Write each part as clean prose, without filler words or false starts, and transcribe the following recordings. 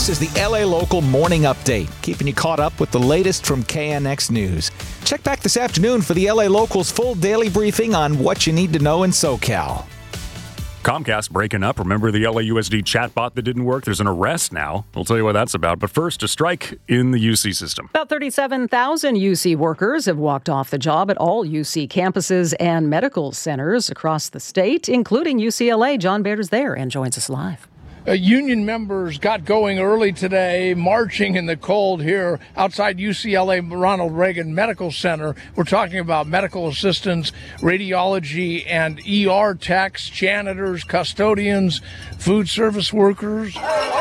This is the LA Local Morning Update, keeping you caught up with the latest from KNX News. Check back this afternoon for the LA Local's full daily briefing on what you need to know in SoCal. Comcast breaking up. Remember the LAUSD chatbot that didn't work? There's an arrest now. We'll tell you what that's about. But first, a strike in the UC system. About 37,000 UC workers have walked off the job at all UC campuses and medical centers across the state, including UCLA. John Baird there and joins us live. Union members got going early today, marching in the cold here outside UCLA Ronald Reagan Medical Center. We're talking about medical assistants, radiology and ER techs, janitors, custodians, food service workers.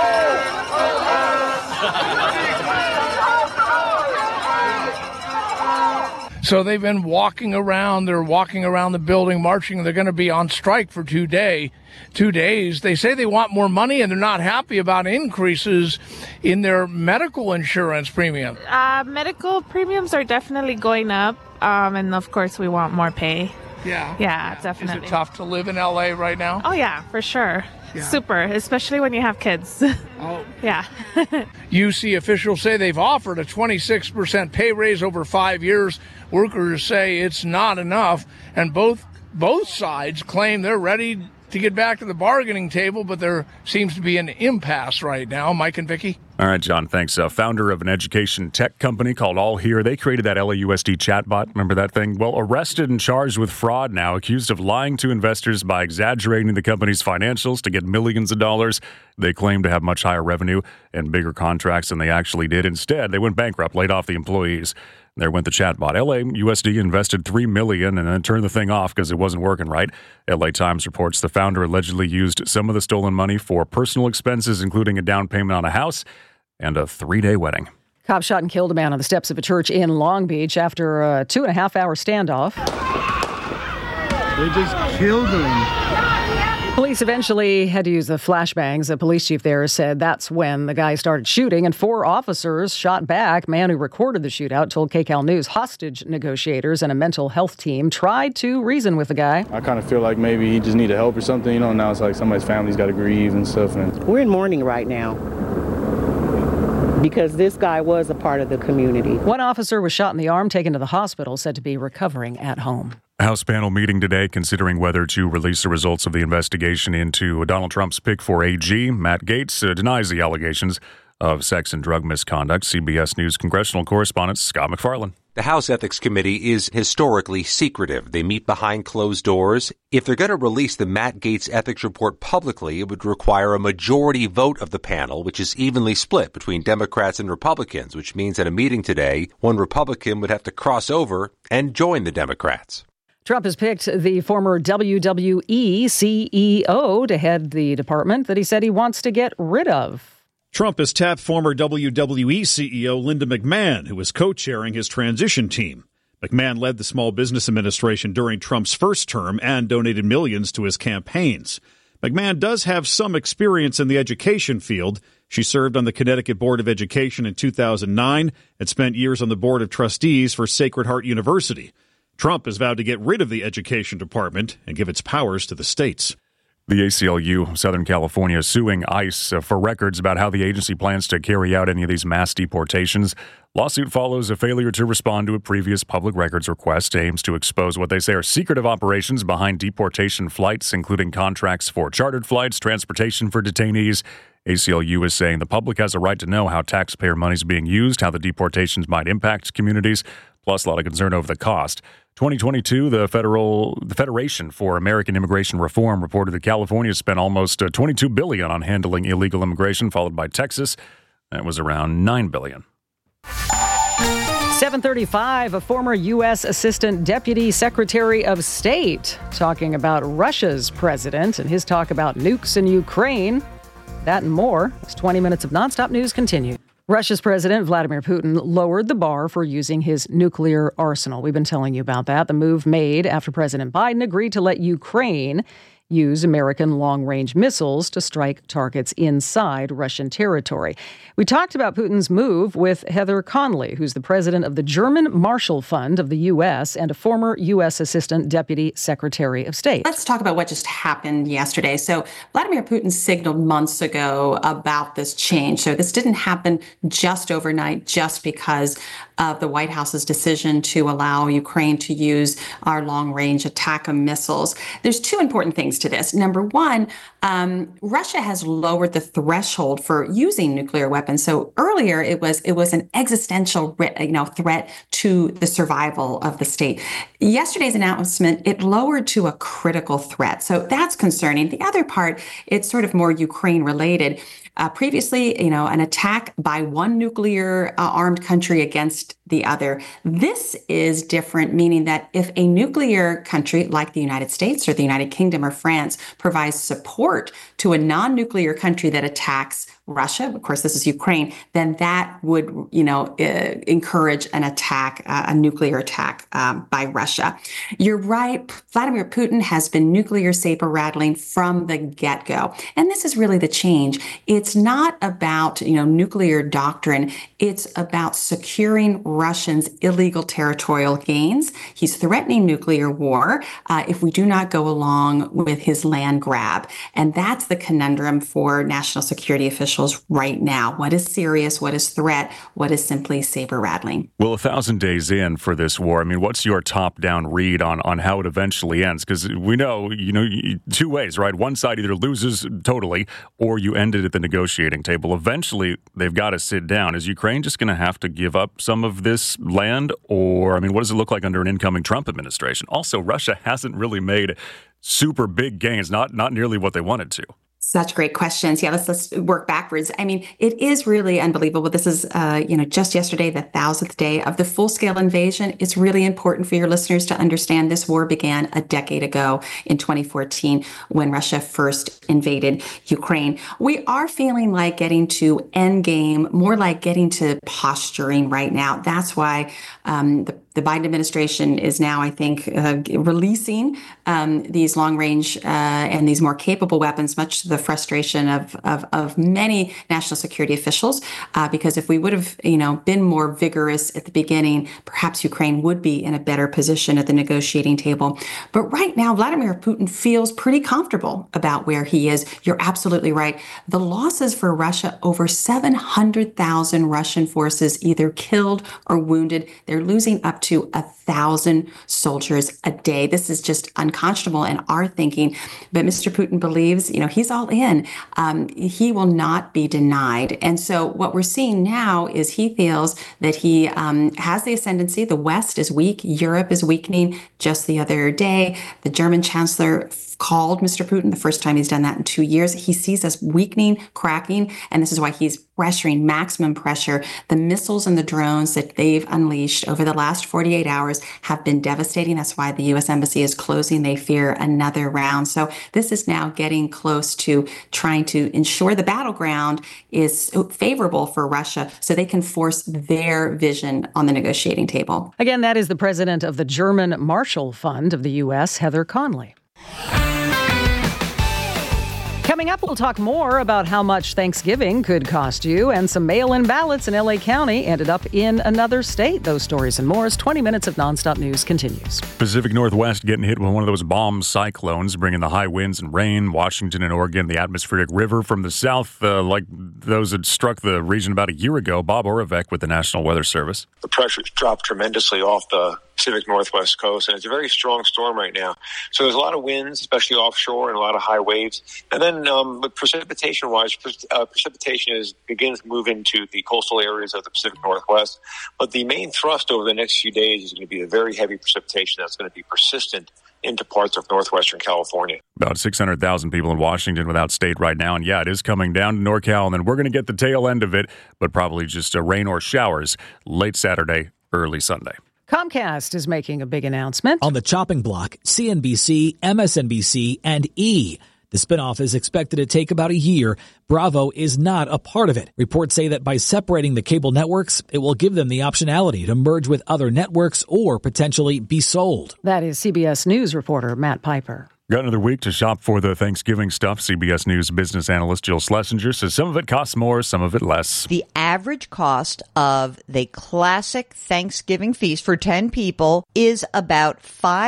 So they've been walking around. They're walking around the building, marching. They're going to be on strike for 2 days. They say they want more money, and they're not happy about increases in their medical insurance premium. Medical premiums are definitely going up, and of course we want more pay. Yeah, definitely. Is it tough to live in LA right now? Oh yeah, for sure. Yeah. Super, especially when you have kids. Oh. Yeah. UC officials say they've offered a 26% pay raise over 5 years. Workers say it's not enough, and both sides claim they're ready to get back to the bargaining table, but there seems to be an impasse right now. Mike and Vicky? All right, John, thanks. Founder of an education tech company called All Here. They created that LAUSD chatbot. Remember that thing? Well, arrested and charged with fraud now, accused of lying to investors by exaggerating the company's financials to get millions of dollars. They claim to have much higher revenue and bigger contracts than they actually did. Instead, they went bankrupt, laid off the employees. There went the chatbot. LAUSD invested $3 million and then turned the thing off because it wasn't working right. LA Times reports the founder allegedly used some of the stolen money for personal expenses, including a down payment on a house and a 3-day wedding. Cops shot and killed a man on the steps of a church in Long Beach after a 2.5-hour standoff. They just killed him. Police eventually had to use the flashbangs. The police chief there said that's when the guy started shooting, and 4 officers shot back. Man who recorded the shootout told KCAL News hostage negotiators and a mental health team tried to reason with the guy. I kind of feel like maybe he just needed help or something, now it's like somebody's family's got to grieve and stuff. We're in mourning right now because this guy was a part of the community. One officer was shot in the arm, taken to the hospital, said to be recovering at home. House panel meeting today considering whether to release the results of the investigation into Donald Trump's pick for AG. Matt Gaetz denies the allegations of sex and drug misconduct. CBS News congressional correspondent Scott MacFarlane. The House Ethics Committee is historically secretive. They meet behind closed doors. If they're going to release the Matt Gaetz ethics report publicly, it would require a majority vote of the panel, which is evenly split between Democrats and Republicans, which means at a meeting today, one Republican would have to cross over and join the Democrats. Trump has picked the former WWE CEO to head the department that he said he wants to get rid of. Trump has tapped former WWE CEO Linda McMahon, who is co-chairing his transition team. McMahon led the Small Business Administration during Trump's first term and donated millions to his campaigns. McMahon does have some experience in the education field. She served on the Connecticut Board of Education in 2009 and spent years on the Board of Trustees for Sacred Heart University. Trump has vowed to get rid of the Education Department and give its powers to the states. The ACLU, Southern California, is suing ICE for records about how the agency plans to carry out any of these mass deportations. Lawsuit follows a failure to respond to a previous public records request, aims to expose what they say are secretive operations behind deportation flights, including contracts for chartered flights, transportation for detainees. ACLU is saying the public has a right to know how taxpayer money is being used, how the deportations might impact communities, plus a lot of concern over the cost. 2022, the Federation for American Immigration Reform reported that California spent almost $22 billion on handling illegal immigration, followed by Texas. That was around $9 billion. 7:35, a former U.S. Assistant Deputy Secretary of State talking about Russia's president and his talk about nukes in Ukraine. That and more as 20 minutes of nonstop news continue. Russia's President Vladimir Putin lowered the bar for using his nuclear arsenal. We've been telling you about that. The move made after President Biden agreed to let Ukraine use American long-range missiles to strike targets inside Russian territory. We talked about Putin's move with Heather Conley, who's the president of the German Marshall Fund of the U.S. and a former U.S. Assistant Deputy Secretary of State. Let's talk about what just happened yesterday. So Vladimir Putin signaled months ago about this change. So this didn't happen just overnight, just because of the White House's decision to allow Ukraine to use our long-range ATACMS missiles. There's two important things to this. Number one, Russia has lowered the threshold for using nuclear weapons. So earlier, it was an existential threat to the survival of the state. Yesterday's announcement, it lowered to a critical threat. So that's concerning. The other part, it's sort of more Ukraine related. Previously, an attack by one nuclear armed country against the other. This is different, meaning that if a nuclear country like the United States or the United Kingdom or France provides support to a non-nuclear country that attacks Russia, of course, this is Ukraine, then that would, encourage an attack, a nuclear attack by Russia. You're right. Vladimir Putin has been nuclear saber rattling from the get-go. And this is really the change. It's not about, nuclear doctrine. It's about securing Russians' illegal territorial gains. He's threatening nuclear war if we do not go along with his land grab. And that's the conundrum for national security officials right now. What is serious? What is threat? What is simply saber rattling? Well, 1,000 days in for this war, what's your top-down read on how it eventually ends? Because we know, two ways, right? One side either loses totally or you end it at the negotiating table. Eventually, they've got to sit down. Is Ukraine just going to have to give up some of this land? Or, what does it look like under an incoming Trump administration? Also, Russia hasn't really made super big gains, not nearly what they wanted to. Such great questions. Yeah, let's work backwards. It is really unbelievable. This is, just yesterday, the 1,000th day of the full-scale invasion. It's really important for your listeners to understand this war began a decade ago in 2014 when Russia first invaded Ukraine. We are feeling like getting to endgame, more like getting to posturing right now. That's why the Biden administration is now, I think, releasing these long-range and these more capable weapons, much to the frustration of many national security officials. Because if we would have, been more vigorous at the beginning, perhaps Ukraine would be in a better position at the negotiating table. But right now, Vladimir Putin feels pretty comfortable about where he is. You're absolutely right. The losses for Russia, over 700,000 Russian forces either killed or wounded. They're losing up to 1,000 soldiers a day. This is just unconscionable in our thinking. But Mr. Putin believes, he's all in. He will not be denied. And so what we're seeing now is he feels that he has the ascendancy. The West is weak. Europe is weakening. Just the other day, the German chancellor called Mr. Putin, the first time he's done that in 2 years. He sees us weakening, cracking, and this is why he's pressuring maximum pressure. The missiles and the drones that they've unleashed over the last 48 hours have been devastating. That's why the U.S. Embassy is closing. They fear another round. So this is now getting close to trying to ensure the battleground is favorable for Russia so they can force their vision on the negotiating table. Again, that is the president of the German Marshall Fund of the U.S., Heather Conley. Coming up, we'll talk more about how much Thanksgiving could cost you, and some mail-in ballots in L.A. County ended up in another state. Those stories and more as 20 minutes of nonstop news continues. Pacific Northwest getting hit with one of those bomb cyclones, bringing the high winds and rain. Washington and Oregon, the atmospheric river from the south, like those that struck the region about a year ago. Bob Oravec with the National Weather Service. The pressure's dropped tremendously off the Pacific Northwest coast, and it's a very strong storm right now. So there's a lot of winds, especially offshore, and a lot of high waves. And then precipitation-wise, precipitation begins to move into the coastal areas of the Pacific Northwest. But the main thrust over the next few days is going to be the very heavy precipitation that's going to be persistent into parts of northwestern California. About 600,000 people in Washington without state right now. And yeah, it is coming down to NorCal, and then we're going to get the tail end of it, but probably just rain or showers late Saturday, early Sunday. Comcast is making a big announcement. On the chopping block, CNBC, MSNBC, and E! The spinoff is expected to take about a year. Bravo is not a part of it. Reports say that by separating the cable networks, it will give them the optionality to merge with other networks or potentially be sold. That is CBS News reporter Matt Piper. Got another week to shop for the Thanksgiving stuff. CBS News business analyst Jill Schlesinger says some of it costs more, some of it less. The average cost of the classic Thanksgiving feast for 10 people is about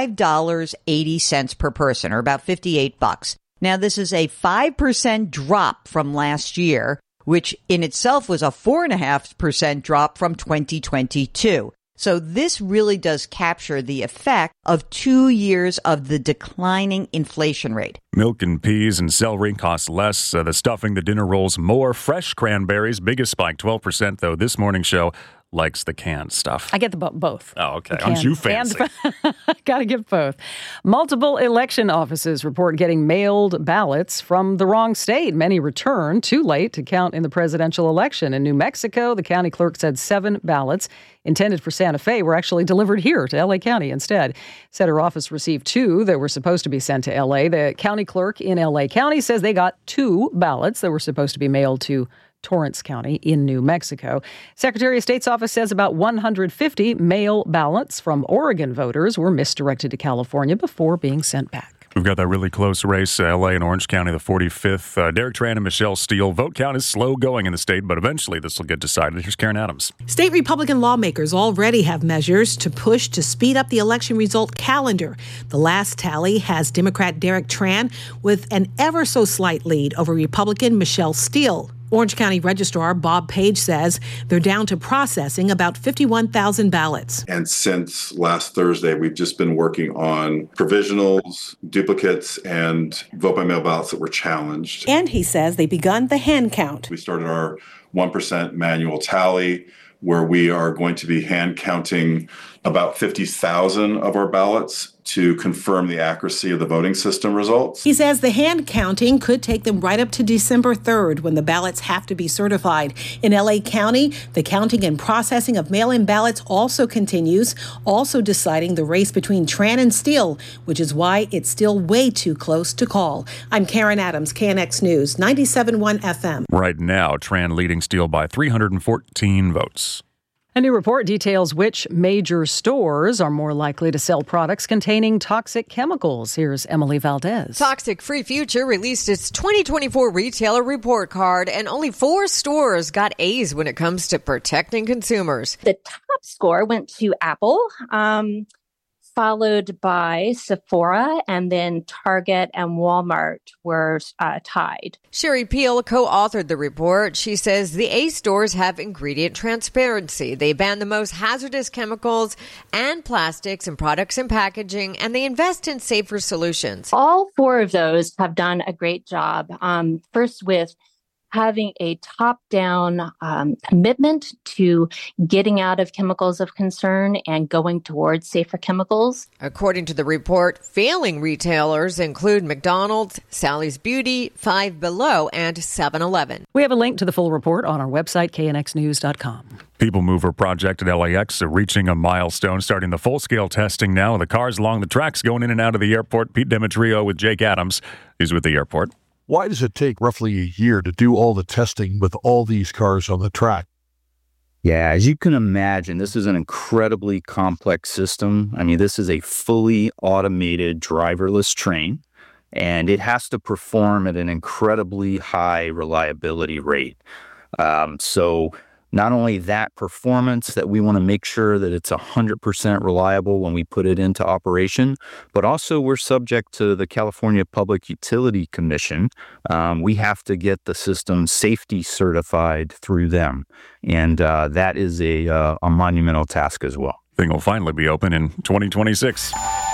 $5.80 per person, or about $58. Now, this is a 5% drop from last year, which in itself was a 4.5% drop from 2022. So this really does capture the effect of 2 years of the declining inflation rate. Milk and peas and celery cost less. The stuffing, the dinner rolls more. Fresh cranberries, biggest spike, 12%, though. This morning show likes the canned stuff. I get the both. Oh, okay. Aren't you fancy? Got to get both. Multiple election offices report getting mailed ballots from the wrong state. Many returned too late to count in the presidential election. In New Mexico, the county clerk said 7 ballots intended for Santa Fe were actually delivered here to L.A. County instead. Said her office received 2 that were supposed to be sent to L.A. The county clerk in L.A. County says they got 2 ballots that were supposed to be mailed to Torrance County in New Mexico. Secretary of State's office says about 150 mail ballots from Oregon voters were misdirected to California before being sent back. We've got that really close race, L.A. and Orange County, the 45th. Derek Tran and Michelle Steele. Vote count is slow going in the state, but eventually this will get decided. Here's Karen Adams. State Republican lawmakers already have measures to push to speed up the election result calendar. The last tally has Democrat Derek Tran with an ever so slight lead over Republican Michelle Steele. Orange County Registrar Bob Page says they're down to processing about 51,000 ballots. And since last Thursday, we've just been working on provisionals, duplicates, and vote-by-mail ballots that were challenged. And he says they've begun the hand count. We started our 1% manual tally, where we are going to be hand counting about 50,000 of our ballots to confirm the accuracy of the voting system results. He says the hand counting could take them right up to December 3rd when the ballots have to be certified. In L.A. County, the counting and processing of mail-in ballots also continues, also deciding the race between Tran and Steele, which is why it's still way too close to call. I'm Karen Adams, KNX News, 97.1 FM. Right now, Tran leading Steele by 314 votes. A new report details which major stores are more likely to sell products containing toxic chemicals. Here's Emily Valdez. Toxic Free Future released its 2024 retailer report card, and only 4 stores got A's when it comes to protecting consumers. The top score went to Apple, followed by Sephora, and then Target and Walmart were tied. Sherry Peel co-authored the report. She says the A stores have ingredient transparency. They ban the most hazardous chemicals and plastics in products and packaging, and they invest in safer solutions. All 4 of those have done a great job. First with having a top-down commitment to getting out of chemicals of concern and going towards safer chemicals. According to the report, failing retailers include McDonald's, Sally's Beauty, Five Below, and 7-Eleven. We have a link to the full report on our website, knxnews.com. People Mover project at LAX reaching a milestone, starting the full-scale testing now. The cars along the tracks going in and out of the airport. Pete Demetrio with Jake Adams. He's with the airport. Why does it take roughly a year to do all the testing with all these cars on the track? Yeah, as you can imagine, this is an incredibly complex system. I mean, this is a fully automated driverless train, and it has to perform at an incredibly high reliability rate. So not only that performance, that we want to make sure that it's 100% reliable when we put it into operation, but also we're subject to the California Public Utility Commission. We have to get the system safety certified through them, and that is a monumental task as well. Thing will finally be open in 2026.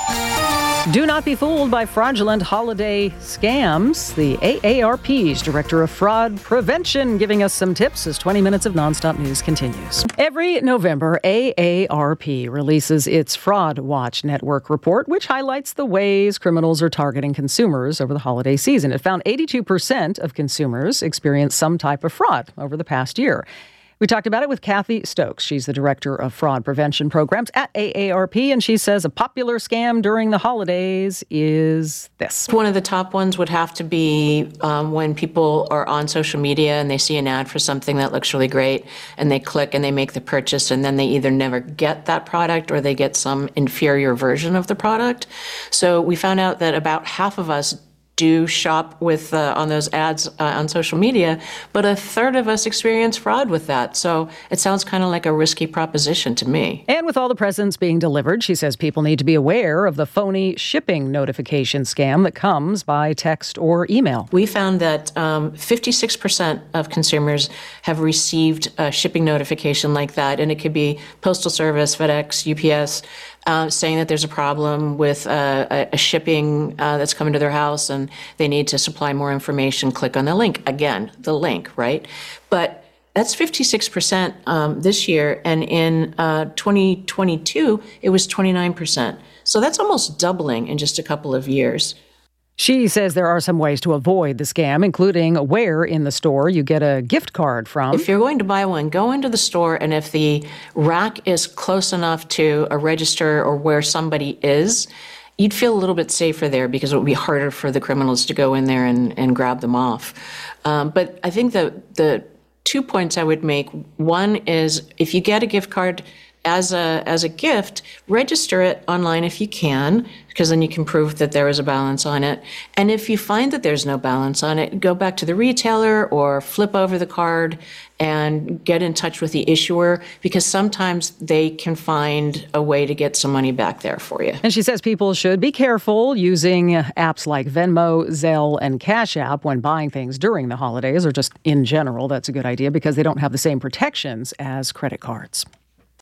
Do not be fooled by fraudulent holiday scams. The AARP's Director of Fraud Prevention giving us some tips as 20 minutes of nonstop news continues. Every November, AARP releases its Fraud Watch Network report, which highlights the ways criminals are targeting consumers over the holiday season. It found 82% of consumers experienced some type of fraud over the past year. We talked about it with Kathy Stokes. She's the director of fraud prevention programs at AARP, and she says a popular scam during the holidays is this. One of the top ones would have to be when people are on social media and they see an ad for something that looks really great, and they click and they make the purchase, and then they either never get that product or they get some inferior version of the product. So we found out that about half of us do shop with on those ads on social media, but a third of us experience fraud with that. So it sounds kind of like a risky proposition to me. And with all the presents being delivered, she says people need to be aware of the phony shipping notification scam that comes by text or email. We found that 56% of consumers have received a shipping notification like that, and it could be Postal Service, FedEx, UPS, saying that there's a problem with a shipping that's coming to their house and they need to supply more information. Click on the link. Again, the link, right? But that's 56% this year, and in 2022, it was 29%. So that's almost doubling in just a couple of years. She says there are some ways to avoid the scam, including where in the store you get a gift card from. If you're going to buy one, go into the store, and if the rack is close enough to a register or where somebody is, you'd feel a little bit safer there because it would be harder for the criminals to go in there and grab them off. But I think the 2 points I would make, one is if you get a gift card as a gift, register it online if you can, because then you can prove that there is a balance on it. And if you find that there's no balance on it, go back to the retailer or flip over the card and get in touch with the issuer, because sometimes they can find a way to get some money back there for you. And she says people should be careful using apps like Venmo, Zelle, and Cash App when buying things during the holidays, or just in general. That's a good idea because they don't have the same protections as credit cards.